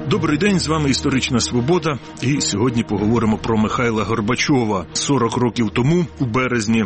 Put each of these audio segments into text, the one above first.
Добрий день, з вами «Історична Свобода», і сьогодні поговоримо про Михайла Горбачова. 40 років тому, у березні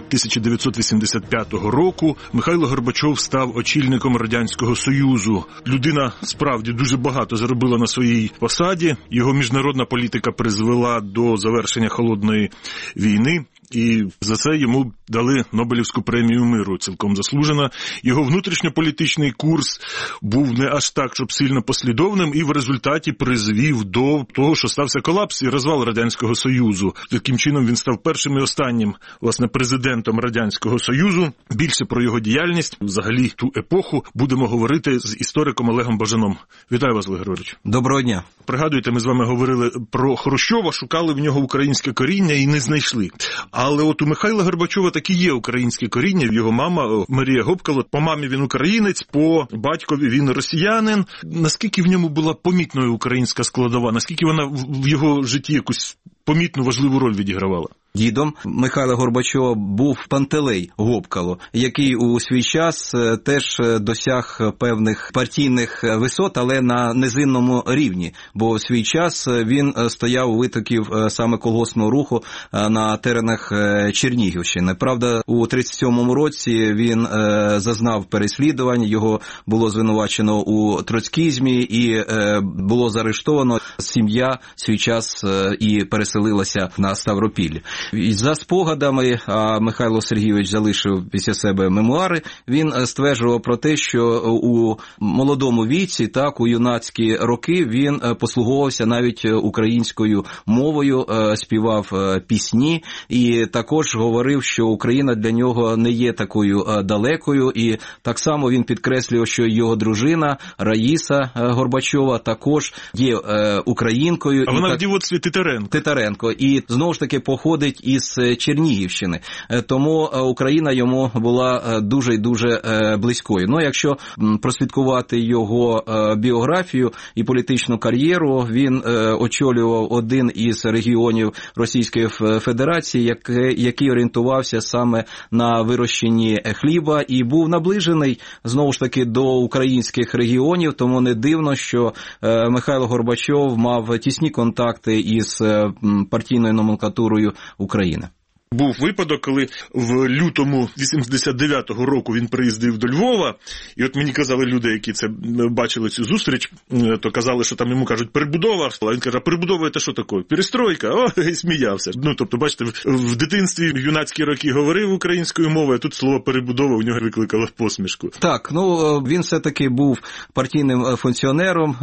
1985 року, Михайло Горбачов став очільником Радянського Союзу. Людина справді дуже багато заробила на своїй посаді, його міжнародна політика призвела до завершення Холодної війни. І за це йому дали Нобелівську премію миру, цілком заслужена. Його внутрішньополітичний курс був не аж так, щоб сильно послідовним, і в результаті призвів до того, що стався колапс і розвал Радянського Союзу. Таким чином він став першим і останнім, власне, президентом Радянського Союзу. Більше про його діяльність, взагалі ту епоху, будемо говорити з істориком Олегом Бажаном. Вітаю вас, Олег Григорович. Доброго дня. Пригадуєте, ми з вами говорили про Хрущова, шукали в нього українське коріння і не знайшли. Але от у Михайла Горбачова таки є українське коріння. Його мама Марія Гопкало, по мамі він українець, по батькові він росіянин. Наскільки в ньому була помітною українська складова? Наскільки вона в його житті якусь помітну, важливу роль відігравала? Дідом Михайла Горбачова був Пантелей Гопкало, який у свій час теж досяг певних партійних висот, але на низинному рівні, бо у свій час він стояв у витоків саме колгоспного руху на теренах Чернігівщини. Правда, у 37-му році він зазнав переслідувань, його було звинувачено у троцкізмі і було заарештовано. Сім'я в свій час і переселилася на Ставропіль. І за спогадами, а Михайло Сергійович залишив після себе мемуари, він стверджував про те, що у молодому віці, так, у юнацькі роки він послуговувався навіть українською мовою, співав пісні і також говорив, що Україна для нього не є такою далекою, і так само він підкреслював, що його дружина Раїса Горбачова також є українкою. А вона в дівоцтві Титаренко. І знову ж таки походить із Чернігівщини. Тому Україна йому була дуже і дуже близькою. Ну, якщо прослідкувати його біографію і політичну кар'єру, він очолював один із регіонів Російської Федерації, який орієнтувався саме на вирощенні хліба і був наближений, знову ж таки, до українських регіонів, тому не дивно, що Михайло Горбачов мав тісні контакти із партійною номенклатурою України. Був випадок, коли в лютому 89-го року він приїздив до Львова, і от мені казали люди, які це бачили цю зустріч, то казали, що там йому кажуть перебудова, а він каже, перебудова – це що таке? Перестройка? І сміявся. Ну, тобто, бачите, в дитинстві, в юнацькі роки говорив українською мовою, а тут слово перебудова у нього викликало посмішку. Так, ну, він все-таки був партійним функціонером,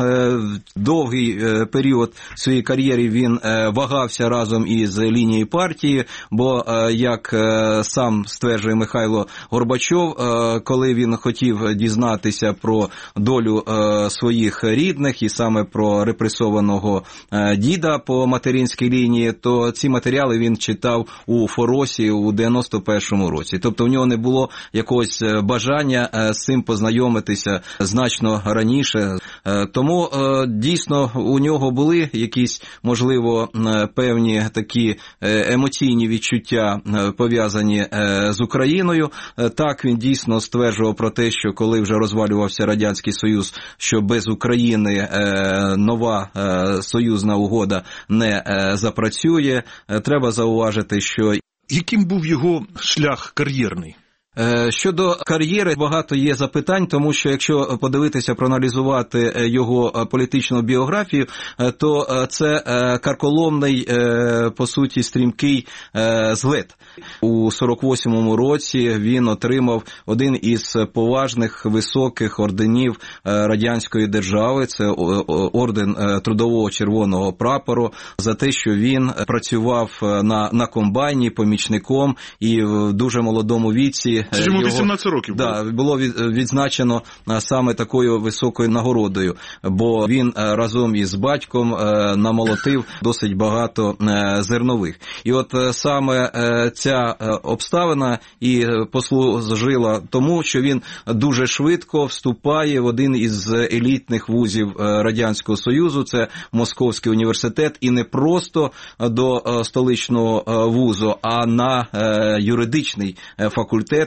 довгий період своєї кар'єри він вагався разом із лінією партії, бо як сам стверджує Михайло Горбачов, коли він хотів дізнатися про долю своїх рідних і саме про репресованого діда по материнській лінії, то ці матеріали він читав у Форосі у 91-му році. Тобто в нього не було якогось бажання з цим познайомитися значно раніше. Тому дійсно у нього були якісь, можливо, певні такі емоційні відчуття, пов'язані з Україною. Так, він дійсно стверджував про те, що коли вже розвалювався Радянський Союз, що без України нова союзна угода не запрацює. Треба зауважити, що... Яким був його шлях кар'єрний? Щодо кар'єри багато є запитань, тому що якщо подивитися, проаналізувати його політичну біографію, то це карколомний, по суті, стрімкий злет. У 48-му році він отримав один із поважних високих орденів радянської держави, це орден Трудового Червоного Прапору, за те, що він працював на комбайні помічником і в дуже молодому віці. Це йому 18 років було. Да, було відзначено саме такою високою нагородою, бо він разом із батьком намолотив досить багато зернових. І от саме ця обставина і послужила тому, що він дуже швидко вступає в один із елітних вузів Радянського Союзу, це Московський університет, і не просто до столичного вузу, а на юридичний факультет,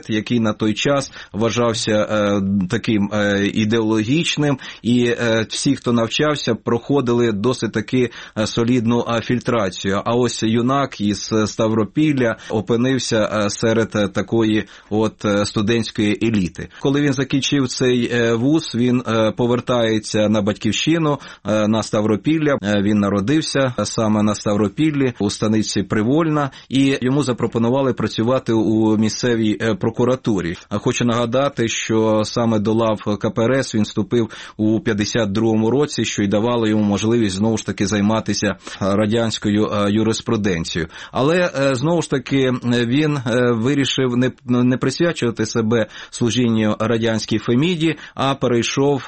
бюджет, який на той час вважався таким ідеологічним, і всі, хто навчався, проходили досить таки солідну фільтрацію. А ось юнак із Ставропілля опинився серед такої студентської еліти. Коли він закінчив цей вуз, він повертається на батьківщину, на Ставропілля. Він народився саме на Ставропіллі, у станиці Привольна, і йому запропонували працювати у місцевій прокуратурі. Хочу нагадати, що саме до лав КПРС він вступив у 52-му році, що й давало йому можливість знову ж таки займатися радянською юриспруденцією. Але знову ж таки він вирішив не присвячувати себе служінню радянській Феміді, а перейшов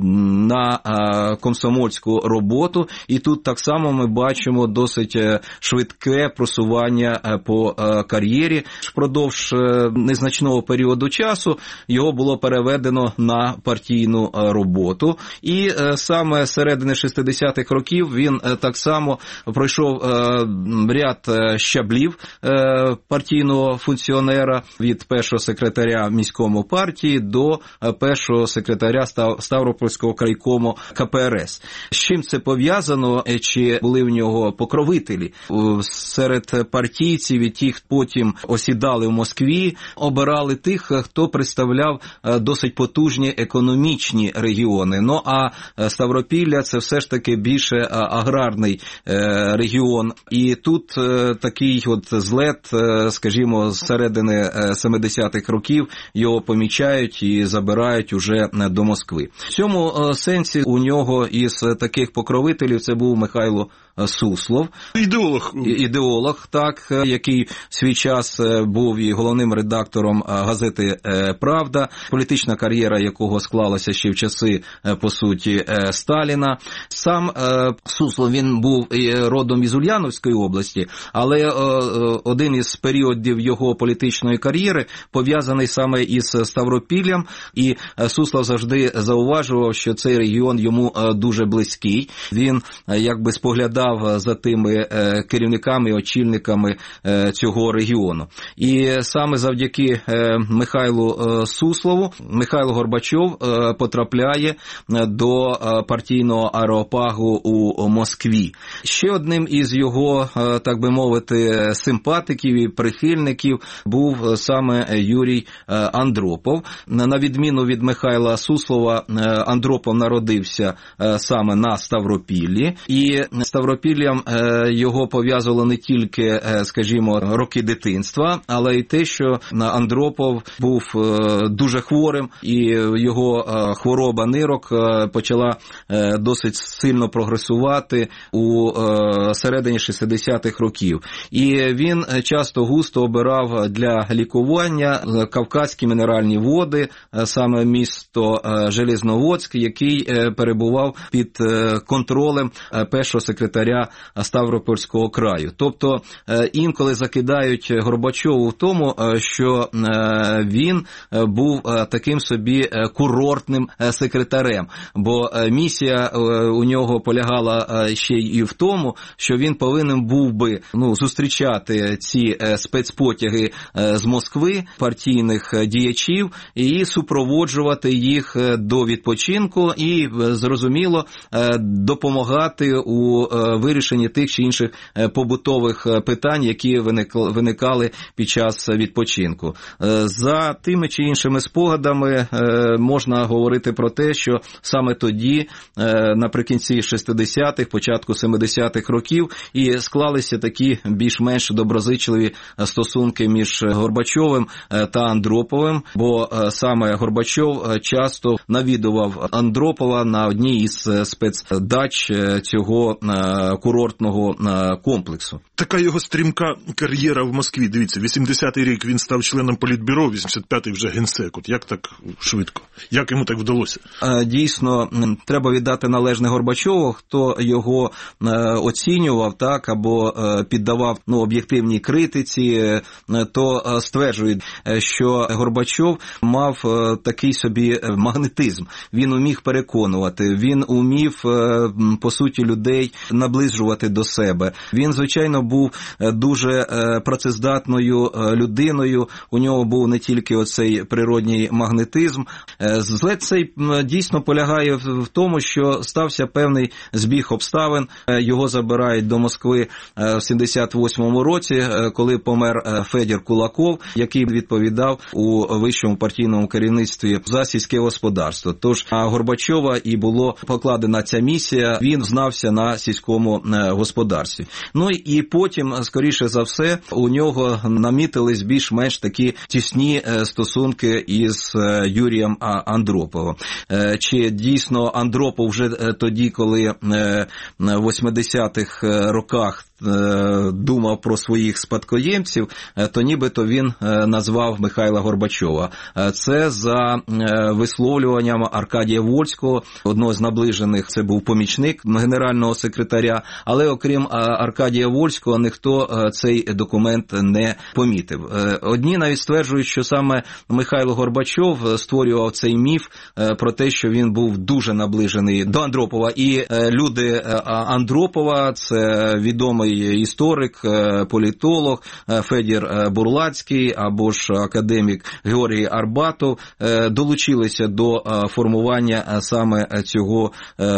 на комсомольську роботу. І тут так само ми бачимо досить швидке просування по кар'єрі. Впродовж незначного періоду часу його було переведено на партійну роботу. І саме з середини 60-х років він так само пройшов ряд щаблів партійного функціонера від першого секретаря міському партії до першого секретаря Ставропольського крайкому КПРС. З чим це пов'язано? Чи були в нього покровителі? Серед партійців і ті, хто потім осідали в Москві, обирали тих, хто представляв досить потужні економічні регіони. Ну, а Ставропілля – це все ж таки більше аграрний регіон. І тут такий злет, скажімо, з середини 70-х років його помічають і забирають уже до Москви. В цьому сенсі у нього із таких покровителів це був Михайло Суслов. Ідеолог, так, який в свій час був і головним редактором газети «Правда», політична кар'єра якого склалася ще в часи, по суті, Сталіна. Сам Суслов, він був родом із Ульяновської області, але один із періодів його політичної кар'єри пов'язаний саме із Ставропіллям, і Суслов завжди зауважував, що цей регіон йому дуже близький. Він якби споглядав за тими керівниками, очільниками цього регіону. І саме завдяки Михайлу Суслову Михайло Горбачов потрапляє до партійного аеропагу у Москві. Ще одним із його, так би мовити, симпатиків і прихильників був саме Юрій Андропов. На відміну від Михайла Суслова, Андропов народився саме на Ставропіллі, і Ставропіллям його пов'язувало не тільки, скажімо, роки дитинства, але й те, що Андропов був дуже хворим, і його хвороба нирок почала досить сильно прогресувати у середині 60-х років. І він часто густо обирав для лікування Кавказькі мінеральні води, саме місто Железноводськ, який перебував під контролем першого секретаря Ставропольського краю. Тобто інколи закидають Горбачову в тому, що він був таким собі курортним секретарем, бо місія у нього полягала ще й в тому, що він повинен був би зустрічати ці спецпотяги з Москви, партійних діячів, і супроводжувати їх до відпочинку і, зрозуміло, допомагати у вирішенні тих чи інших побутових питань, які виникали під час відпочинку. За тими чи іншими спогадами можна говорити про те, що саме тоді, наприкінці 60-х, початку 70-х років, і склалися такі більш-менш доброзичливі стосунки між Горбачовим та Андроповим, бо саме Горбачов часто навідував Андропова на одній із спецдач цього курортного комплексу. Така його стрімка кар'єра в Москві. Дивіться, 80-й рік він став членом Політбюро, 85-й вже генсек. От як так швидко? Як йому так вдалося? Дійсно, треба віддати належне Горбачову, хто його оцінював, так, або піддавав об'єктивній критиці, то стверджують, що Горбачов мав такий собі магнетизм. Він умів переконувати, він умів, по суті, людей наближувати до себе. Він, звичайно, був дуже працездатною людиною, у нього був не тільки оцей природній магнетизм. Злет цей дійсно полягає в тому, що стався певний збіг обставин. Його забирають до Москви в 78-му році, коли помер Федір Кулаков, який відповідав у вищому партійному керівництві за сільське господарство. Тож на Горбачова і було покладена ця місія, він знався на сільському господарстві. Ну і потім, скоріше за все, у нього намітились більш-менш такі тісні стосунки із Юрієм Андроповим. Чи дійсно Андропов вже тоді, коли в 80-х роках думав про своїх спадкоємців, то нібито він назвав Михайла Горбачова. Це за висловлюванням Аркадія Вольського, одного з наближених, це був помічник генерального секретаря, але окрім Аркадія Вольського ніхто цей документ не помітив. Одні навіть стверджують, що саме Михайло Горбачов створював цей міф про те, що він був дуже наближений до Андропова. І люди Андропова, це відомий історик, політолог Федір Бурлацький або ж академік Георгій Арбатов, долучилися до формування саме цього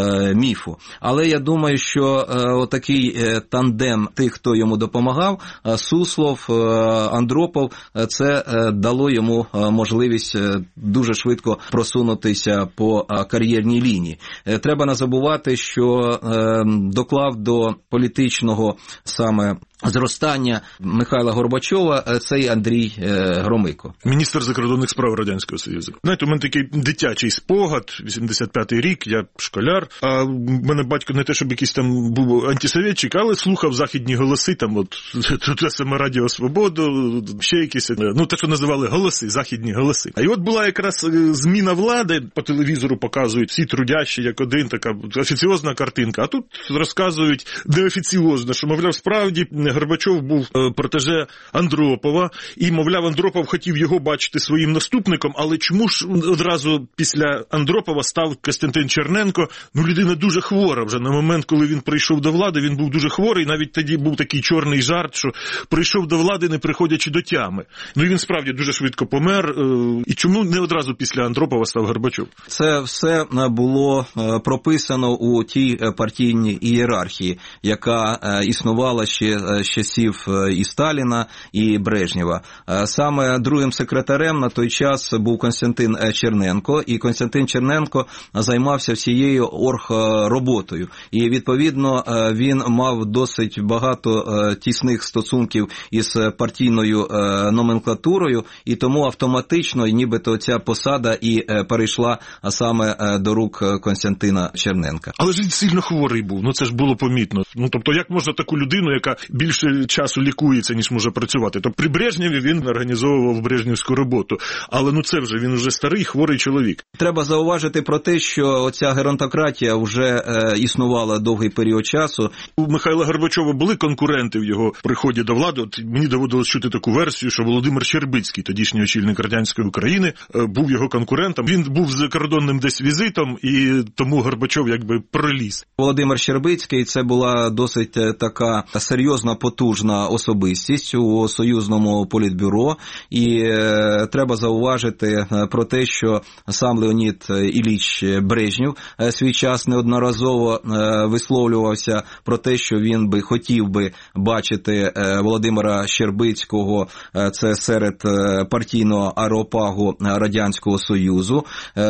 міфу. Але я думаю, що отакий тандем тих, хто йому допомагав, Суслов, Андропов, це дало йому можливість дуже швидко просунутися по кар'єрній лінії. Треба не забувати, що доклав до політичного саме зростання Михайла Горбачова цей Андрій Громико. Міністр закордонних справ Радянського Союзу. Знаєте, у мене такий дитячий спогад, 85-й рік, я школяр, а в мене батько не те, щоб якийсь там був антисовєтчик, але слухав західні голоси, там от тут саме Радіо Свободу, ще якісь, ну те, що називали голоси, західні голоси. А і от була якраз зміна влади, по телевізору показують всі трудящі, як один, така офіціозна картинка, а тут розказують неофіціозно, що, мовляв, справді Горбачов був протеже Андропова, і, мовляв, Андропов хотів його бачити своїм наступником, але чому ж одразу після Андропова став Костянтин Черненко? Ну, людина дуже хвора вже. На момент, коли він прийшов до влади, він був дуже хворий, навіть тоді був такий чорний жарт, що прийшов до влади, не приходячи до тями. Ну, і він справді дуже швидко помер. І чому не одразу після Андропова став Горбачов? Це все було прописано у тій партійній ієрархії, яка існувала ще з часів і Сталіна, і Брежнєва. Саме другим секретарем на той час був Костянтин Черненко, і Костянтин Черненко займався всією оргроботою. І, відповідно, він мав досить багато тісних стосунків із партійною номенклатурою, і тому автоматично, нібито ця посада і перейшла саме до рук Костянтина Черненка. Але ж він сильно хворий був, ну це ж було помітно. Ну, тобто, як можна таку людину, яка більше часу лікується, ніж може працювати? То при Брежнєві він організовував брежнівську роботу. Але ну це вже, він вже старий, хворий чоловік. Треба зауважити про те, що оця геронтократія вже існувала довгий період часу. У Михайла Горбачова були конкуренти в його приході до влади. От мені доводилось чути таку версію, що Володимир Щербицький, тодішній очільник радянської України, був його конкурентом. Він був закордонним десь візитом, і тому Горбачов якби проліз. Володимир Щербицький – це була досить така серйозна, потужна особистість у Союзному політбюро, і треба зауважити про те, що сам Леонід Ілліч Брежнєв свій час неодноразово висловлювався про те, що він би хотів би бачити Володимира Щербицького, це серед партійного аеропагу Радянського Союзу.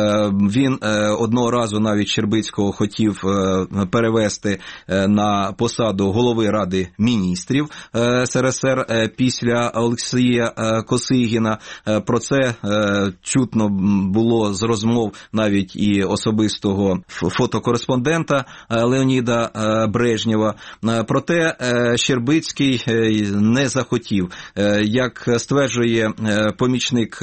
Він одного разу навіть Щербицького хотів перевести на посаду голови Ради міністрів СРСР після Олексія Косигіна. Про це чутно було з розмов навіть і особистого фотокореспондента Леоніда Брежнєва. Проте Щербицький не захотів. Як стверджує помічник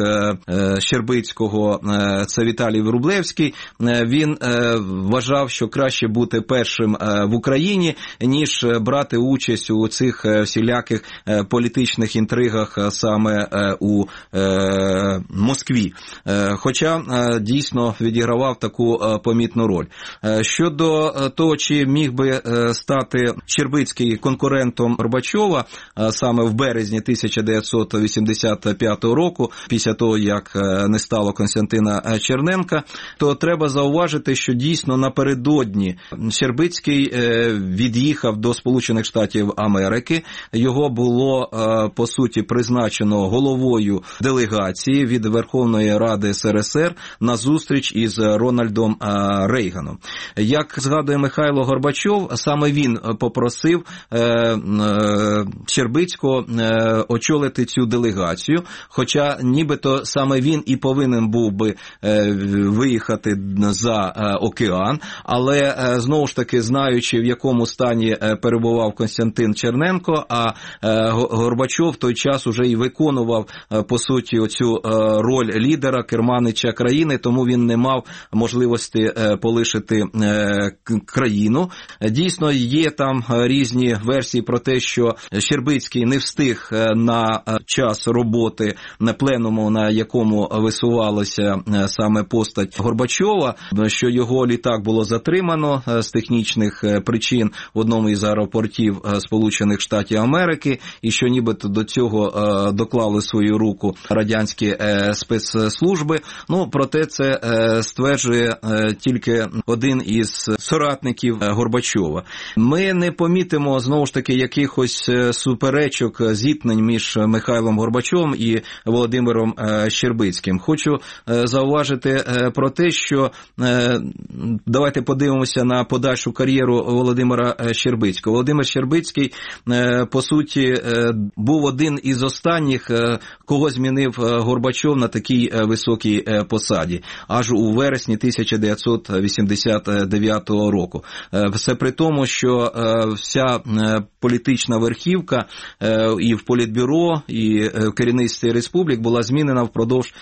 Щербицького, це Віталій Врублевський, він вважав, що краще бути першим в Україні, ніж брати участь у цих всіляких політичних інтригах саме у Москві. Хоча дійсно відігравав таку помітну роль. Щодо того, чи міг би стати Щербицький конкурентом Горбачова саме в березні 1985 року, після того, як не стало Костянтина Черненка, то треба зауважити, що дійсно напередодні Щербицький від'їхав до Сполучених Штатів Америки. Його було, по суті, призначено головою делегації від Верховної Ради СРСР на зустріч із Рональдом Рейганом. Як згадує Михайло Горбачов, саме він попросив Щербицького очолити цю делегацію, хоча нібито саме він і повинен був би виїхати за океан, але знову ж таки, знаючи, в якому стані перебував Костянтин Черненко, а Горбачов в той час уже і виконував, по суті, оцю роль лідера, керманича країни, тому він не мав можливості полишити країну. Дійсно, є там різні версії про те, що Щербицький не встиг на час роботи на пленуму, на якому висувалася саме постать Горбачова, що його літак було затримано з технічних причин в одному із аеропортів Сполучених Штатів Америки, і що нібито до цього доклали свою руку радянські спецслужби. Проте це стверджує тільки один із соратників Горбачова. Ми не помітимо, знову ж таки, якихось суперечок, зіткнень між Михайлом Горбачовим і Володимиром Щербицьким. Хочу зауважити про те, що давайте подивимося на подальшу кар'єру Володимира Щербицького. Володимир Щербицький, по суті, був один із останніх, кого змінив Горбачов на такій високій посаді, аж у вересні 1989 року. Все при тому, що вся політична верхівка і в Політбюро, і в керівництві республік була змінена впродовж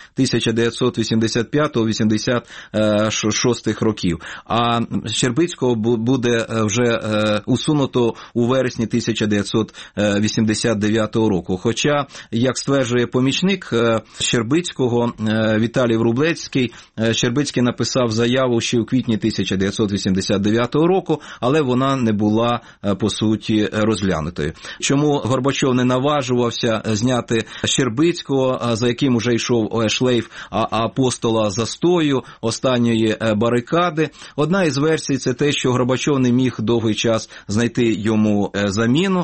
1989-86 років. А Щербицького буде вже усунуто у вересні 1989 року. Хоча, як стверджує помічник Щербицького Віталій Врублевський, Щербицький написав заяву ще у квітні 1989 року, але вона не була, по суті, розглянутою. Чому Горбачов не наважувався зняти Щербицького, за яким уже йшов шлейф апостола застою, останньої барикади? Одна із версій – це те, що Горбачов не міг довгий час знайти йому заміну.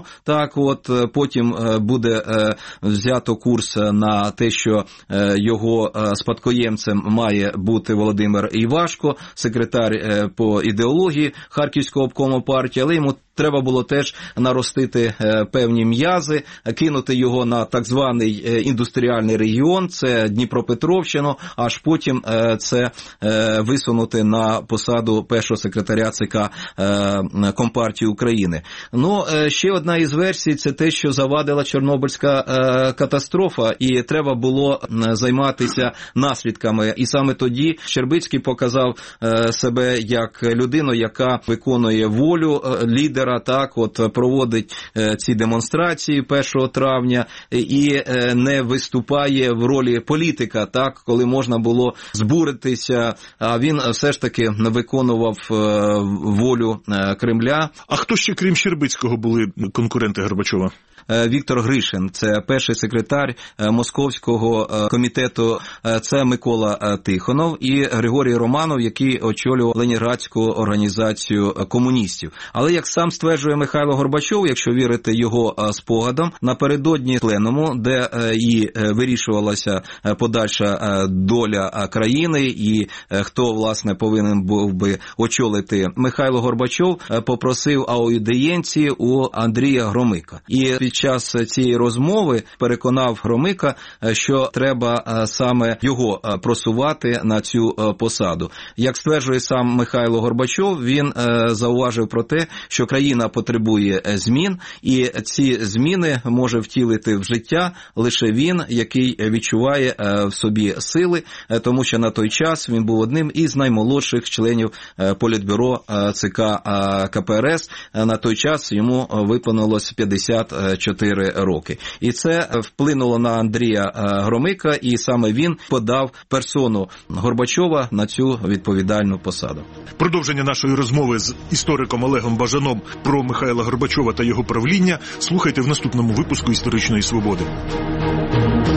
Потім буде взято курс на те, що його спадкоємцем має бути Володимир Івашко, секретар по ідеології Харківського обкому партії, але йому треба було теж наростити певні м'язи, кинути його на так званий індустріальний регіон, це Дніпропетровщину, аж потім це висунути на посаду першого секретаря ЦК Компартії України. Ще одна із версій – це те, що завадила Чорнобильська катастрофа, і треба було займатися наслідками. І саме тоді Щербицький показав себе як людину, яка виконує волю лідера, проводить ці демонстрації 1 травня і не виступає в ролі політика, коли можна було збуритися, а він все ж таки виконував волю Кремля. А хто ще, крім Щербицького, були конкуренти Горбачова? Віктор Гришин, це перший секретар Московського комітету, це Микола Тихонов і Григорій Романов, який очолював Ленінградську організацію комуністів. Але, як сам стверджує Михайло Горбачов, якщо вірити його спогадам, напередодні пленуму, де і вирішувалася подальша доля країни і хто, власне, повинен був би очолити, Михайло Горбачов попросив аудієнції у Андрія Громика. І під під час цієї розмови переконав Громика, що треба саме його просувати на цю посаду. Як стверджує сам Михайло Горбачов, він зауважив про те, що країна потребує змін, і ці зміни може втілити в життя лише він, який відчуває в собі сили, тому що на той час він був одним із наймолодших членів Політбюро ЦК КПРС. На той час йому виповнилось 54 роки. І це вплинуло на Андрія Громика, і саме він подав персону Горбачова на цю відповідальну посаду. Продовження нашої розмови з істориком Олегом Бажаном про Михайла Горбачова та його правління слухайте в наступному випуску «Історичної свободи».